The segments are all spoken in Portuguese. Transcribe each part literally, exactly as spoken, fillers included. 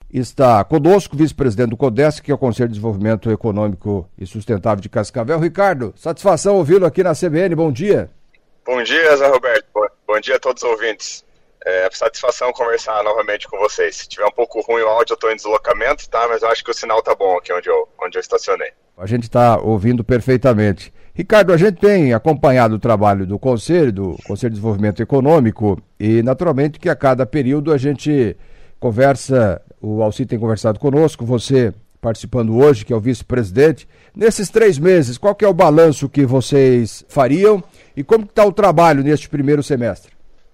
Está conosco o vice-presidente do CODESC, que é o Conselho de Desenvolvimento Econômico e Sustentável de Cascavel. Ricardo, satisfação ouvi-lo aqui na C B N, bom dia. Bom dia, Zé Roberto, bom dia a todos os ouvintes. É satisfação conversar novamente com vocês. Se tiver um pouco ruim o áudio, eu estou em deslocamento, tá? Mas eu acho que o sinal tá bom aqui onde eu, onde eu estacionei. A gente está ouvindo perfeitamente. Ricardo, a gente tem acompanhado o trabalho do Conselho, do Conselho de Desenvolvimento Econômico, e naturalmente que a cada período a gente conversa, o Alci tem conversado conosco, você participando hoje, que é o vice-presidente. Nesses três meses, qual que é o balanço que vocês fariam e como está o trabalho neste primeiro semestre?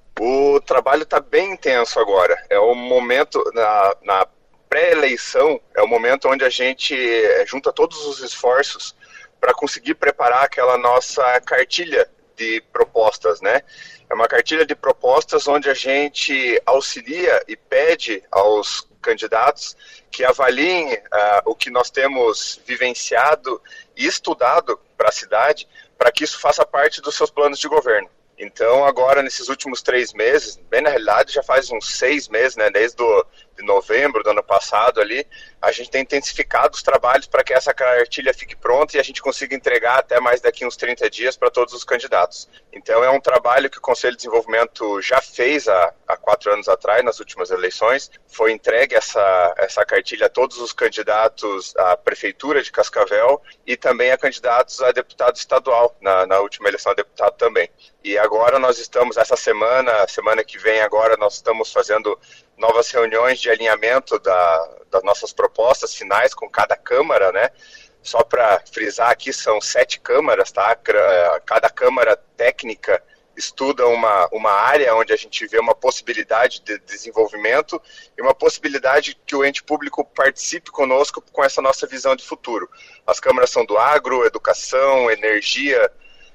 O trabalho está bem intenso agora. É o momento, na, na pré-eleição, é o momento onde a gente junta todos os esforços para conseguir preparar aquela nossa cartilha de propostas, né? É uma cartilha de propostas onde a gente auxilia e pede aos candidatos que avaliem uh, o que nós temos vivenciado e estudado para a cidade, para que isso faça parte dos seus planos de governo. Então, agora, nesses últimos três meses, bem na realidade, já faz uns seis meses, né, desde do, de novembro do ano passado ali, a gente tem intensificado os trabalhos para que essa cartilha fique pronta e a gente consiga entregar até mais daqui uns trinta dias para todos os candidatos. Então, é um trabalho que o Conselho de Desenvolvimento já fez há, há quatro anos atrás, nas últimas eleições. Foi entregue essa, essa cartilha a todos os candidatos à Prefeitura de Cascavel e também a candidatos a deputado estadual, na, na última eleição a deputado também. E agora nós estamos, essa semana, semana que vem agora, nós estamos fazendo novas reuniões de alinhamento da, das nossas propostas finais com cada Câmara, né? Só para frisar aqui, são sete câmaras, tá? Cada Câmara técnica estuda uma, uma área onde a gente vê uma possibilidade de desenvolvimento e uma possibilidade que o ente público participe conosco com essa nossa visão de futuro. As câmaras são do agro, educação, energia,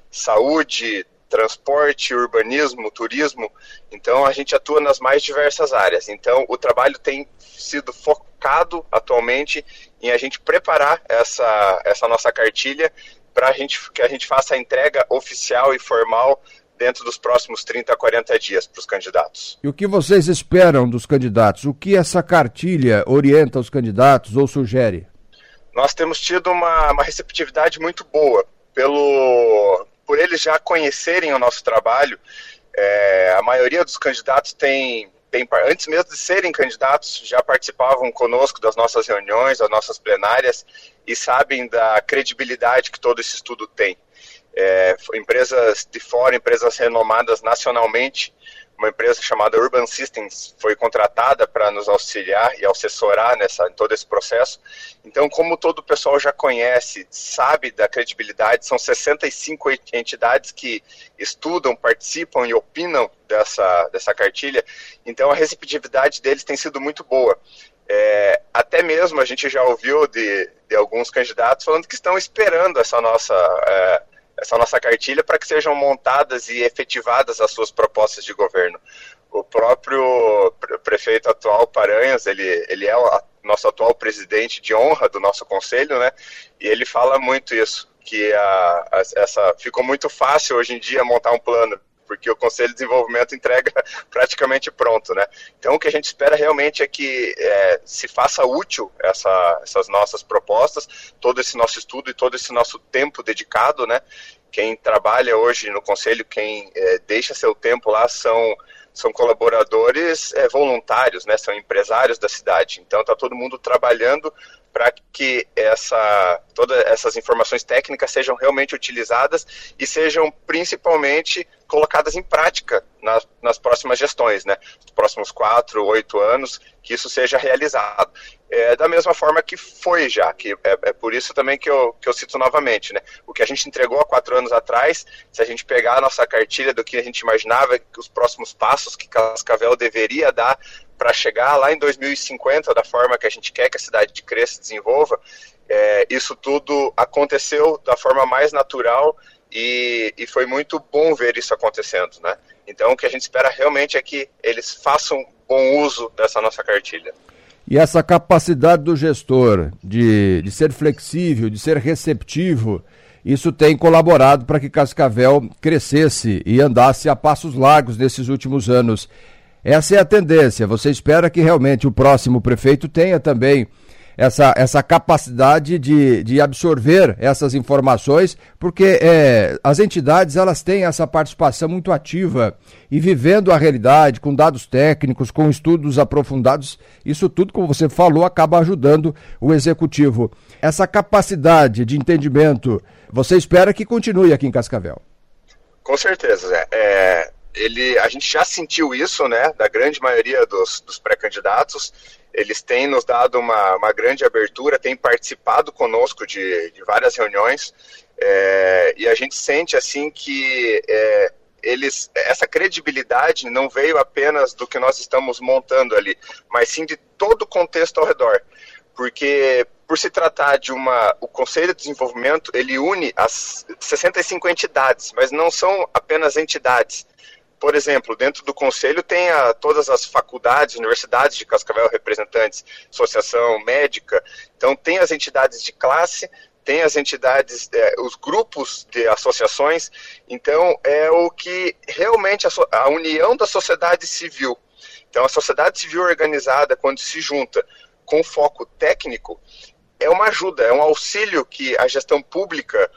saúde, transporte, urbanismo, turismo. Então a gente atua nas mais diversas áreas. Então o trabalho tem sido focado atualmente em a gente preparar essa, essa nossa cartilha para a gente, que a gente faça a entrega oficial e formal dentro dos próximos trinta a quarenta dias para os candidatos. E o que vocês esperam dos candidatos? O que essa cartilha orienta os candidatos ou sugere? Nós temos tido uma, uma receptividade muito boa pelo... por eles já conhecerem o nosso trabalho. É, a maioria dos candidatos tem, tem, antes mesmo de serem candidatos, já participavam conosco das nossas reuniões, das nossas plenárias, e sabem da credibilidade que todo esse estudo tem. É, empresas de fora, empresas renomadas nacionalmente, uma empresa chamada Urban Systems foi contratada para nos auxiliar e assessorar nessa, em todo esse processo. Então, como todo o pessoal já conhece, sabe da credibilidade, são sessenta e cinco entidades que estudam, participam e opinam dessa, dessa cartilha, então a receptividade deles tem sido muito boa. É, até mesmo a gente já ouviu de, de alguns candidatos falando que estão esperando essa nossa... É, essa nossa cartilha para que sejam montadas e efetivadas as suas propostas de governo. O próprio prefeito atual, Paranhos, ele, ele é o nosso atual presidente de honra do nosso conselho, né? E ele fala muito isso, que a, a, essa, ficou muito fácil hoje em dia montar um plano, porque o Conselho de Desenvolvimento entrega praticamente pronto, né? Então o que a gente espera realmente é que é, se faça útil essa, essas nossas propostas, todo esse nosso estudo e todo esse nosso tempo dedicado, né? Quem trabalha hoje no Conselho, quem é, deixa seu tempo lá são, são colaboradores é, voluntários, né? São empresários da cidade. Então está todo mundo trabalhando para que essa, todas essas informações técnicas sejam realmente utilizadas e sejam principalmente colocadas em prática nas, nas próximas gestões, né? Nos próximos quatro, oito anos, que isso seja realizado. É, da mesma forma que foi já, que é, é por isso também que eu, que eu cito novamente, né? O que a gente entregou há quatro anos atrás, se a gente pegar a nossa cartilha do que a gente imaginava, os próximos passos que Cascavel deveria dar para chegar lá em dois mil e cinquenta, da forma que a gente quer que a cidade cresça e desenvolva, é, isso tudo aconteceu da forma mais natural e, e foi muito bom ver isso acontecendo, né? Então o que a gente espera realmente é que eles façam bom uso dessa nossa cartilha. E essa capacidade do gestor de, de ser flexível, de ser receptivo, isso tem colaborado para que Cascavel crescesse e andasse a passos largos nesses últimos anos. essa é a tendência. Você espera que realmente o próximo prefeito tenha também essa, essa capacidade de, de absorver essas informações, porque é, as entidades elas têm essa participação muito ativa e vivendo a realidade, com dados técnicos, com estudos aprofundados, isso tudo, como você falou, acaba ajudando o executivo. Essa capacidade de entendimento, você espera que continue aqui em Cascavel? Com certeza, Zé. É, ele, a gente já sentiu isso, né, da grande maioria dos, dos pré-candidatos. Eles têm nos dado uma, uma grande abertura, têm participado conosco de, de várias reuniões, é, e a gente sente assim que é, eles, essa credibilidade não veio apenas do que nós estamos montando ali, mas sim de todo o contexto ao redor. Porque por se tratar de uma... O Conselho de Desenvolvimento, ele une as sessenta e cinco entidades, mas não são apenas entidades. Por exemplo, dentro do Conselho tem a, todas as faculdades, universidades de Cascavel, representantes, associação médica, então tem as entidades de classe, tem as entidades, é, os grupos de associações, então é o que realmente a, a união da sociedade civil. Então a sociedade civil organizada, quando se junta com foco técnico, é uma ajuda, é um auxílio que a gestão pública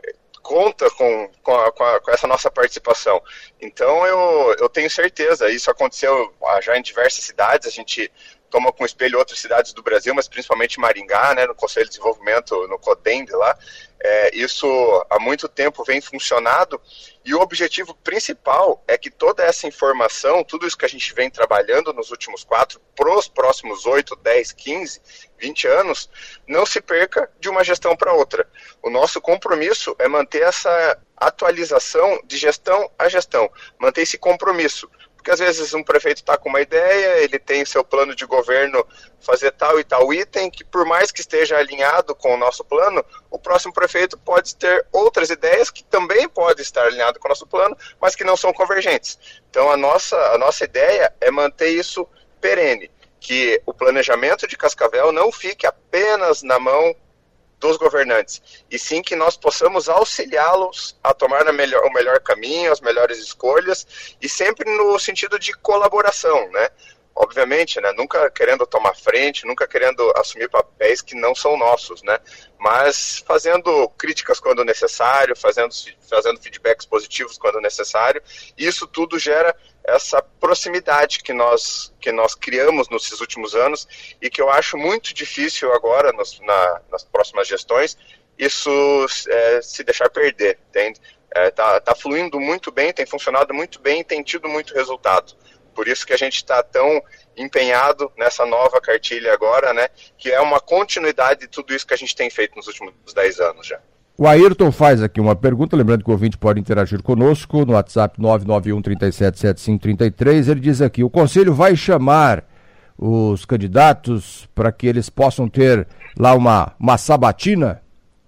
conta com, com, a, com, a, com essa nossa participação. Então eu, eu tenho certeza, isso aconteceu já em diversas cidades, a gente toma com espelho outras cidades do Brasil, mas principalmente Maringá, né, no Conselho de Desenvolvimento, no CODEND lá, é, isso há muito tempo vem funcionado, e o objetivo principal é que toda essa informação, tudo isso que a gente vem trabalhando nos últimos quatro, para os próximos oito, dez, quinze, vinte anos, não se perca de uma gestão para outra. O nosso compromisso é manter essa atualização de gestão a gestão, manter esse compromisso. Porque às vezes um prefeito está com uma ideia, ele tem seu plano de governo fazer tal e tal item, que por mais que esteja alinhado com o nosso plano, o próximo prefeito pode ter outras ideias que também podem estar alinhado com o nosso plano, mas que não são convergentes. Então a nossa, a nossa ideia é manter isso perene, que o planejamento de Cascavel não fique apenas na mão dos governantes, e sim que nós possamos auxiliá-los a tomar a melhor, o melhor caminho, as melhores escolhas, e sempre no sentido de colaboração, né? Obviamente, né? Nunca querendo tomar frente, nunca querendo assumir papéis que não são nossos, né? Mas fazendo críticas quando necessário, fazendo, fazendo feedbacks positivos quando necessário, e isso tudo gera essa proximidade que nós, que nós criamos nesses últimos anos e que eu acho muito difícil agora, nos, na, nas próximas gestões, isso é, se deixar perder, entende? É, tá, tá fluindo muito bem, tem funcionado muito bem e tem tido muito resultado. Por isso que a gente está tão empenhado nessa nova cartilha agora, né, que é uma continuidade de tudo isso que a gente tem feito nos últimos dez anos já. O Ayrton faz aqui uma pergunta, lembrando que o ouvinte pode interagir conosco no WhatsApp nove nove um, três sete, sete cinco três três. Ele diz aqui: o Conselho vai chamar os candidatos para que eles possam ter lá uma, uma sabatina?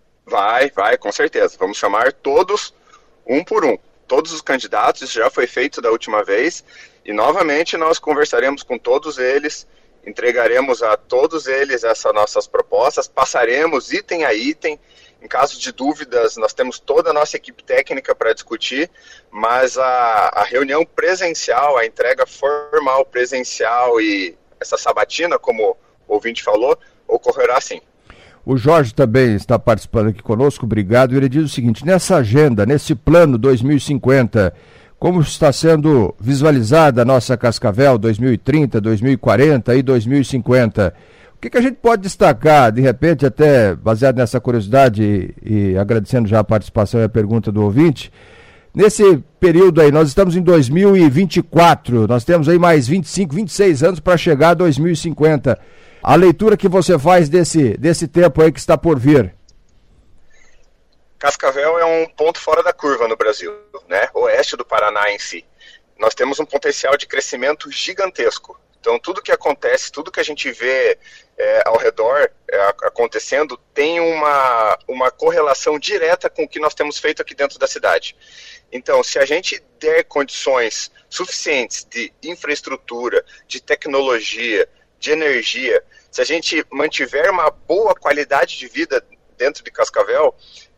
Vai, vai, com certeza. Vamos chamar todos, um por um. Todos os candidatos, isso já foi feito da última vez, e novamente nós conversaremos com todos eles, entregaremos a todos eles essas nossas propostas, passaremos item a item. Em caso de dúvidas, nós temos toda a nossa equipe técnica para discutir, mas a, a reunião presencial, a entrega formal presencial e essa sabatina, como o ouvinte falou, ocorrerá sim. O Jorge também está participando aqui conosco, obrigado. Ele diz o seguinte: nessa agenda, nesse plano dois mil e cinquenta, como está sendo visualizada a nossa Cascavel dois mil e trinta, dois mil e quarenta e dois mil e cinquenta? O que, que a gente pode destacar, de repente, até baseado nessa curiosidade e, e agradecendo já a participação e a pergunta do ouvinte, nesse período aí, nós estamos em dois mil e vinte e quatro, nós temos aí mais vinte e cinco, vinte e seis anos para chegar a dois mil e cinquenta. A leitura que você faz desse, desse tempo aí que está por vir? Cascavel é um ponto fora da curva no Brasil, né? Oeste do Paraná em si. Nós temos um potencial de crescimento gigantesco. Então, tudo que acontece, tudo que a gente vê é, ao redor é, acontecendo, tem uma, uma correlação direta com o que nós temos feito aqui dentro da cidade. Então, se a gente der condições suficientes de infraestrutura, de tecnologia, de energia, se a gente mantiver uma boa qualidade de vida dentro de Cascavel,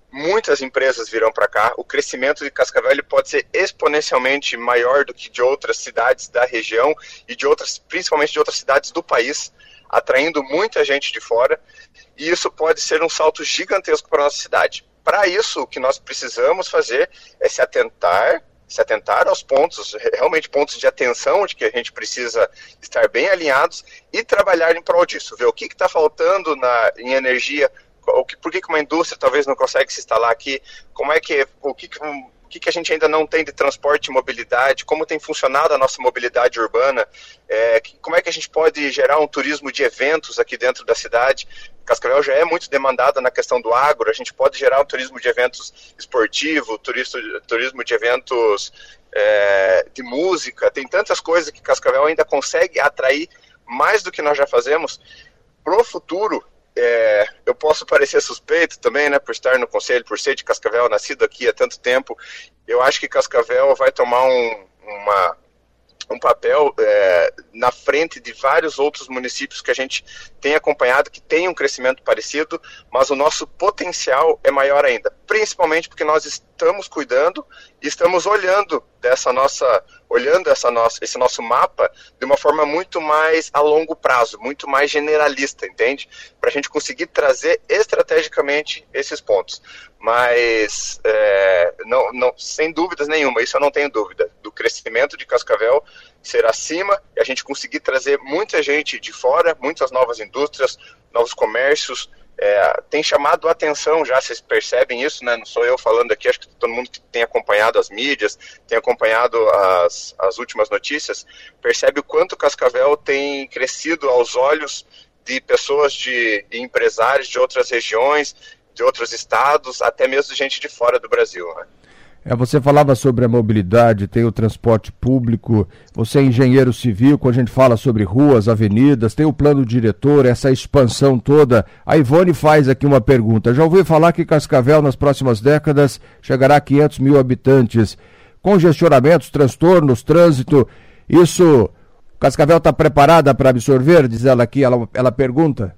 muitas empresas virão para cá, o crescimento de Cascavel ele pode ser exponencialmente maior do que de outras cidades da região e de outras, principalmente de outras cidades do país, atraindo muita gente de fora, e isso pode ser um salto gigantesco para a nossa cidade. Para isso, o que nós precisamos fazer é se atentar, se atentar aos pontos, realmente pontos de atenção, de que a gente precisa estar bem alinhados e trabalhar em prol disso, ver o que está faltando na, em energia, o que, por que, que uma indústria talvez não consegue se instalar aqui, como é que, o que, que, o que, que a gente ainda não tem de transporte e mobilidade, como tem funcionado a nossa mobilidade urbana, é, que, como é que a gente pode gerar um turismo de eventos aqui dentro da cidade. Cascavel já é muito demandada na questão do agro, a gente pode gerar um turismo de eventos esportivo, turismo, turismo de eventos é, de música, tem tantas coisas que Cascavel ainda consegue atrair mais do que nós já fazemos. Pro futuro, É, eu posso parecer suspeito também, né, por estar no conselho, por ser de Cascavel, nascido aqui há tanto tempo. Eu acho que Cascavel vai tomar um, uma, um papel é, na frente de vários outros municípios que a gente tem acompanhado, que tem um crescimento parecido, mas o nosso potencial é maior ainda, principalmente porque nós estamos cuidando e estamos olhando dessa nossa, olhando essa nossa, esse nosso mapa de uma forma muito mais a longo prazo, muito mais generalista, entende? Para a gente conseguir trazer estrategicamente esses pontos. Mas, é, não, não, sem dúvidas nenhuma, isso eu não tenho dúvida, do crescimento de Cascavel ser acima e a gente conseguir trazer muita gente de fora, muitas novas indústrias, novos comércios. É, tem chamado a atenção já, vocês percebem isso, né? Não sou eu falando aqui, acho que todo mundo que tem acompanhado as mídias, tem acompanhado as, as últimas notícias, percebe o quanto Cascavel tem crescido aos olhos de pessoas, de, de empresários de outras regiões, de outros estados, até mesmo de gente de fora do Brasil, né? É, você falava sobre a mobilidade, tem o transporte público, você é engenheiro civil, quando a gente fala sobre ruas, avenidas, tem o plano diretor, essa expansão toda. A Ivone faz aqui uma pergunta, já ouviu falar que Cascavel nas próximas décadas chegará a quinhentos mil habitantes, congestionamentos, transtornos, trânsito, isso, Cascavel está preparada para absorver, diz ela aqui, ela, ela pergunta?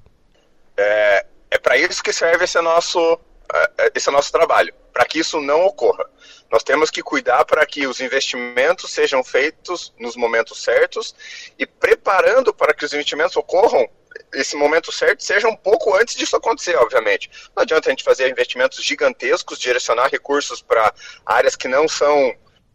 É, é para isso que serve esse nosso, esse nosso trabalho, para que isso não ocorra. Nós temos que cuidar para que os investimentos sejam feitos nos momentos certos e preparando para que os investimentos ocorram, esse momento certo seja um pouco antes disso acontecer, obviamente. Não adianta a gente fazer investimentos gigantescos, direcionar recursos para áreas que não são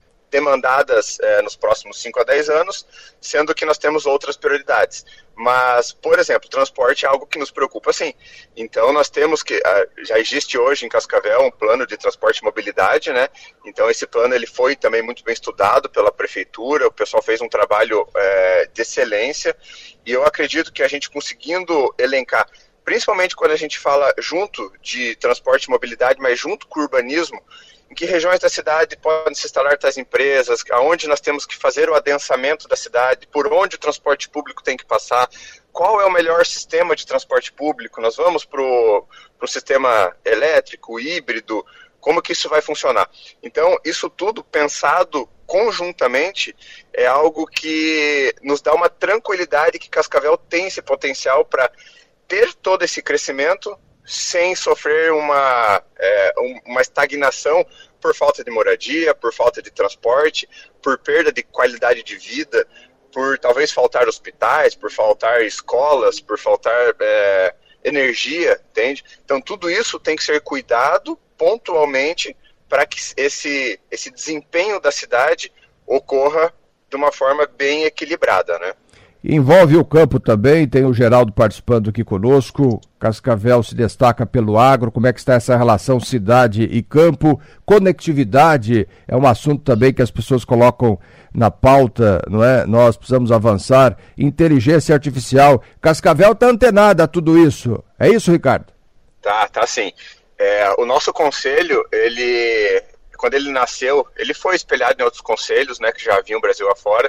demandadas é, nos próximos cinco a dez anos, sendo que nós temos outras prioridades. Mas, por exemplo, transporte é algo que nos preocupa, sim. Então, nós temos que, já existe hoje em Cascavel um plano de transporte e mobilidade, né? Então, esse plano ele foi também muito bem estudado pela prefeitura, o pessoal fez um trabalho é, de excelência, e eu acredito que a gente conseguindo elencar, principalmente quando a gente fala junto de transporte e mobilidade, mas junto com o urbanismo, em que regiões da cidade podem se instalar tais empresas, aonde nós temos que fazer o adensamento da cidade, por onde o transporte público tem que passar, qual é o melhor sistema de transporte público, nós vamos para o sistema elétrico, híbrido, como que isso vai funcionar. Então, isso tudo pensado conjuntamente é algo que nos dá uma tranquilidade que Cascavel tem esse potencial para ter todo esse crescimento sem sofrer uma, é, uma estagnação por falta de moradia, por falta de transporte, por perda de qualidade de vida, por talvez faltar hospitais, por faltar escolas, por faltar é, energia, entende? Então tudo isso tem que ser cuidado pontualmente para que esse, esse desempenho da cidade ocorra de uma forma bem equilibrada, né? Envolve o campo também, tem o Geraldo participando aqui conosco, Cascavel se destaca pelo agro, como é que está essa relação cidade e campo, conectividade é um assunto também que as pessoas colocam na pauta, não é? Nós precisamos avançar, inteligência artificial, Cascavel está antenada a tudo isso, é isso, Ricardo? Tá, tá sim. É, o nosso conselho, ele, quando ele nasceu, ele foi espelhado em outros conselhos, né, que já haviam Brasil afora,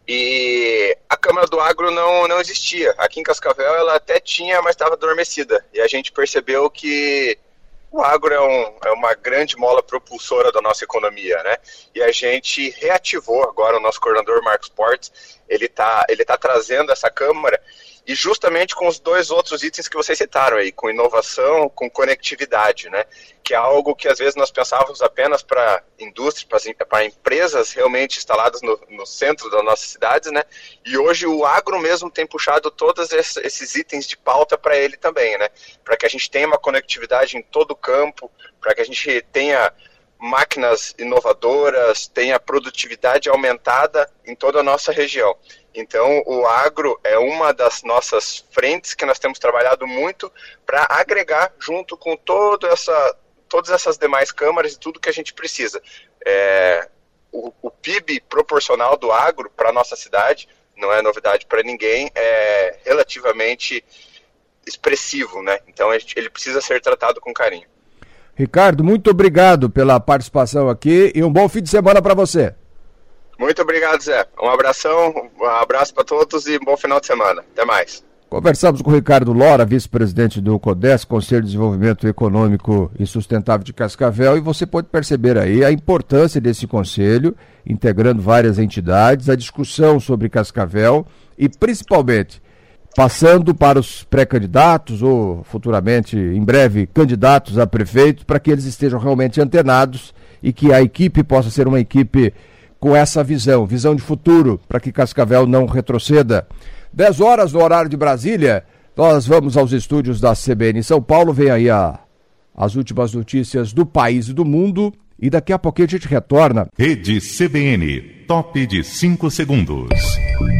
e a Câmara do Agro não, não existia. Aqui em Cascavel ela até tinha, mas estava adormecida. E a gente percebeu que o agro é, um, é uma grande mola propulsora da nossa economia, né? E a gente reativou agora o nosso coordenador Marcos Portes. Ele está ele tá trazendo essa Câmara e justamente com os dois outros itens que vocês citaram aí, com inovação, com conectividade, né? Que é algo que às vezes nós pensávamos apenas para indústria, para empresas realmente instaladas no, no centro das nossas cidades, né? E hoje o agro mesmo tem puxado todos esses itens de pauta para ele também, né? Para que a gente tenha uma conectividade em todo o campo, para que a gente tenha máquinas inovadoras, tenha produtividade aumentada em toda a nossa região. Então, o agro é uma das nossas frentes que nós temos trabalhado muito para agregar junto com toda essa, todas essas demais câmaras e tudo que a gente precisa. É, o, o P I B proporcional do agro para a nossa cidade, não é novidade para ninguém, é relativamente expressivo, né? Então, ele precisa ser tratado com carinho. Ricardo, muito obrigado pela participação aqui e um bom fim de semana para você. Muito obrigado, Zé. Um abração, um abraço para todos e um bom final de semana. Até mais. Conversamos com o Ricardo Lora, vice-presidente do CODES, Conselho de Desenvolvimento Econômico e Sustentável de Cascavel, e você pode perceber aí a importância desse conselho, integrando várias entidades, a discussão sobre Cascavel e, principalmente, passando para os pré-candidatos ou, futuramente, em breve, candidatos a prefeito, para que eles estejam realmente antenados e que a equipe possa ser uma equipe com essa visão, visão de futuro, para que Cascavel não retroceda. dez horas no horário de Brasília, nós vamos aos estúdios da C B N em São Paulo, vem aí a, as últimas notícias do país e do mundo, e daqui a pouquinho a gente retorna. Rede C B N, top de cinco segundos.